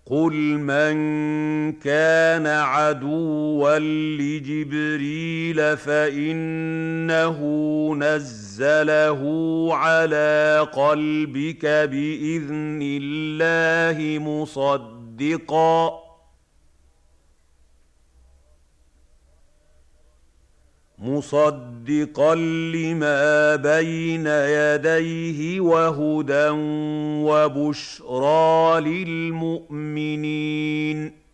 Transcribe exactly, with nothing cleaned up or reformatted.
قُلْ مَن كَانَ عَدُوًّا لِّجِبْرِيلَ فَإِنَّهُ نَزَّلَهُ عَلَىٰ قَلْبِكَ بِإِذْنِ اللَّهِ مُصَدِّقًا مُصَدِّقًا لِّمَا بَيْنَ يَدَيْهِ وَهُدًى وَبُشْرَىٰ لِلْمُؤْمِنِينَ